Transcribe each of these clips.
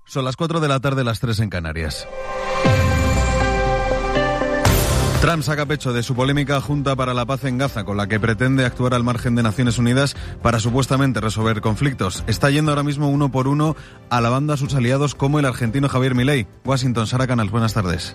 Son las 4 de la tarde, las 3 en Canarias. Trump saca pecho de su polémica Junta para la Paz en Gaza, con la que pretende actuar al margen de Naciones Unidas para supuestamente resolver conflictos. Está yendo ahora mismo uno por uno, alabando a sus aliados como el argentino Javier Milei. Washington, Sara Canals, buenas tardes.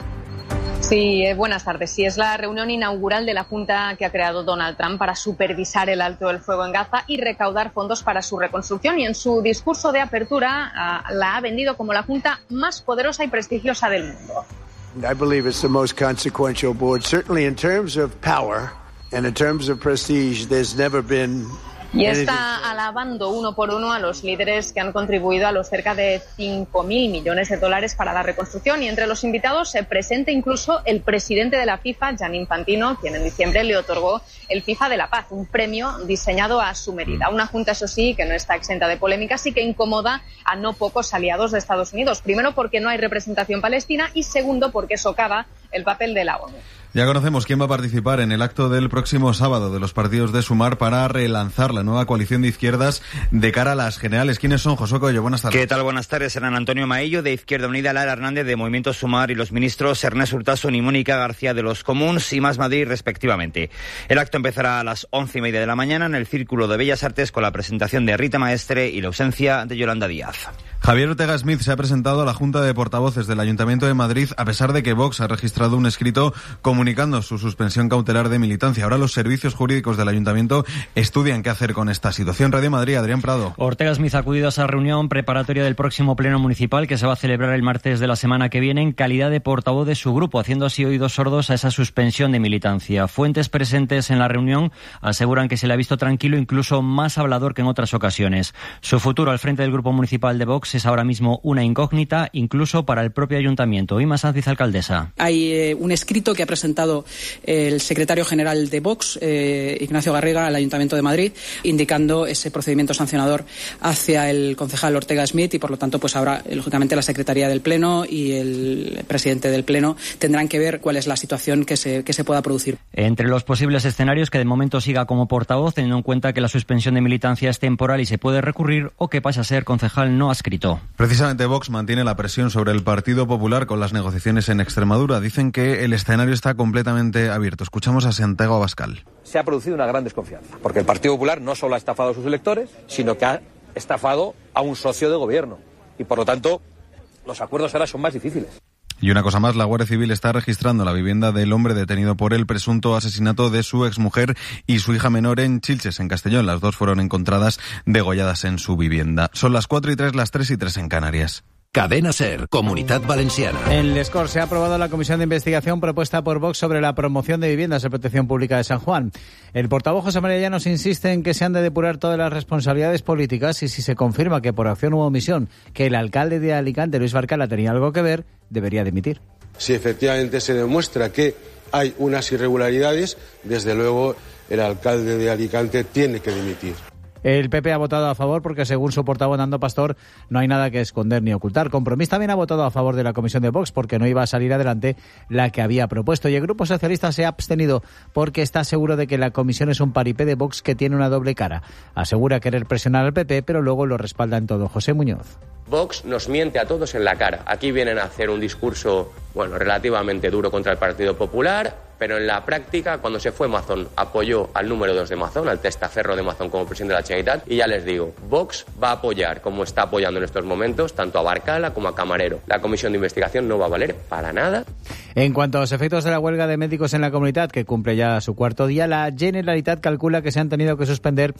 Sí, buenas tardes. Sí, es la reunión inaugural de la Junta que ha creado Donald Trump para supervisar el alto del fuego en Gaza y recaudar fondos para su reconstrucción. Y en su discurso de apertura la ha vendido como la Junta más poderosa y prestigiosa del mundo. I believe it's the most consequential board, certainly in terms of power and in terms of prestige. There's never been. Y está alabando uno por uno a los líderes que han contribuido a los cerca de 5.000 millones de dólares para la reconstrucción. Y entre los invitados se presenta incluso el presidente de la FIFA, Gianni Infantino, quien en diciembre le otorgó el FIFA de la Paz, un premio diseñado a su medida. Una junta, eso sí, que no está exenta de polémicas y que incomoda a no pocos aliados de Estados Unidos. Primero, porque no hay representación palestina y segundo, porque socava el papel de la ONU. Ya conocemos quién va a participar en el acto del próximo sábado de los partidos de Sumar para relanzar la nueva coalición de izquierdas de cara a las generales. ¿Quiénes son, Josué Coello? Buenas tardes. ¿Qué tal? Buenas tardes. Serán Antonio Maillo, de Izquierda Unida, Lara Hernández, de Movimiento Sumar, y los ministros Ernest Urtasun y Mónica García, de los Comuns y Más Madrid, respectivamente. El acto empezará a las 11:30 de la mañana en el Círculo de Bellas Artes con la presentación de Rita Maestre y la ausencia de Yolanda Díaz. Javier Ortega Smith se ha presentado a la Junta de Portavoces del Ayuntamiento de Madrid a pesar de que Vox ha registrado un escrito comunicando su suspensión cautelar de militancia. Ahora los servicios jurídicos del Ayuntamiento estudian qué hacer con esta situación. Radio Madrid, Adrián Prado. Ortega Smith ha acudido a esa reunión preparatoria del próximo pleno municipal que se va a celebrar el martes de la semana que viene en calidad de portavoz de su grupo, haciendo así oídos sordos a esa suspensión de militancia. Fuentes presentes en la reunión aseguran que se le ha visto tranquilo, incluso más hablador que en otras ocasiones. Su futuro al frente del grupo municipal de Vox es ahora mismo una incógnita, incluso para el propio ayuntamiento. Ima Sánchez, alcaldesa. Hay un escrito que ha presentado el secretario general de Vox, Ignacio Garriga, al Ayuntamiento de Madrid, indicando ese procedimiento sancionador hacia el concejal Ortega Smith y, por lo tanto, pues ahora, lógicamente, la Secretaría del Pleno y el presidente del Pleno tendrán que ver cuál es la situación que se pueda producir. Entre los posibles escenarios, que de momento siga como portavoz, teniendo en cuenta que la suspensión de militancia es temporal y se puede recurrir, o que pase a ser concejal no adscrito. Precisamente Vox mantiene la presión sobre el Partido Popular con las negociaciones en Extremadura. Dicen que el escenario está completamente abierto. Escuchamos a Santiago Abascal. Se ha producido una gran desconfianza, porque el Partido Popular no solo ha estafado a sus electores, sino que ha estafado a un socio de gobierno. Y por lo tanto, los acuerdos ahora son más difíciles. Y una cosa más, la Guardia Civil está registrando la vivienda del hombre detenido por el presunto asesinato de su exmujer y su hija menor en Chilches, en Castellón. Las dos fueron encontradas degolladas en su vivienda. Son las 4:03, las 3:03 en Canarias. Cadena SER, Comunitat Valenciana. En Les Corts se ha aprobado la comisión de investigación propuesta por Vox sobre la promoción de viviendas de protección pública de San Juan. El portavoz José María Llanos insiste en que se han de depurar todas las responsabilidades políticas y si se confirma que por acción u omisión que el alcalde de Alicante, Luis Barcala, tenía algo que ver, debería dimitir. Si efectivamente se demuestra que hay unas irregularidades, desde luego el alcalde de Alicante tiene que dimitir. El PP ha votado a favor porque, según su portavoz Nando Pastor, no hay nada que esconder ni ocultar. Compromís también ha votado a favor de la comisión de Vox porque no iba a salir adelante la que había propuesto. Y el Grupo Socialista se ha abstenido porque está seguro de que la comisión es un paripé de Vox que tiene una doble cara. Asegura querer presionar al PP, pero luego lo respalda en todo. José Muñoz. Vox nos miente a todos en la cara. Aquí vienen a hacer un discurso, relativamente duro contra el Partido Popular, pero en la práctica, cuando se fue Mazón, apoyó al número 2 de Mazón, al testaferro de Mazón como presidente de la Generalitat, y ya les digo, Vox va a apoyar, como está apoyando en estos momentos, tanto a Barcala como a Camarero. La comisión de investigación no va a valer para nada. En cuanto a los efectos de la huelga de médicos en la comunidad, que cumple ya su cuarto día, la Generalitat calcula que se han tenido que suspender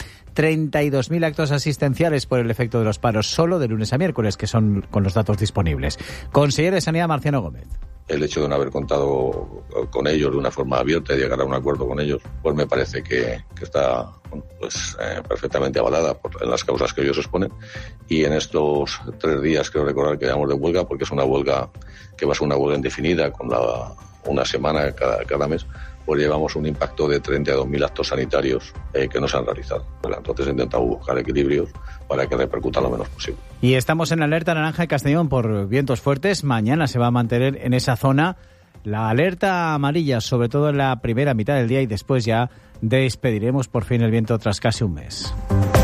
32.000 actos asistenciales por el efecto de los paros, solo de lunes a miércoles, que son con los datos disponibles. Consejero de Sanidad, Marciano Gómez. El hecho de no haber contado con ellos de una forma abierta y llegar a un acuerdo con ellos, pues me parece que está perfectamente avalada en las causas que ellos exponen. Y en estos 3 días, creo recordar que llevamos de huelga, porque es una huelga que va a ser una huelga indefinida, con una semana cada mes, pues llevamos un impacto de 32.000 actos sanitarios que no se han realizado. Entonces he intentado buscar equilibrios para que repercuta lo menos posible. Y estamos en la alerta naranja de Castellón por vientos fuertes. Mañana se va a mantener en esa zona la alerta amarilla, sobre todo en la primera mitad del día, y después ya despediremos por fin el viento tras casi un mes.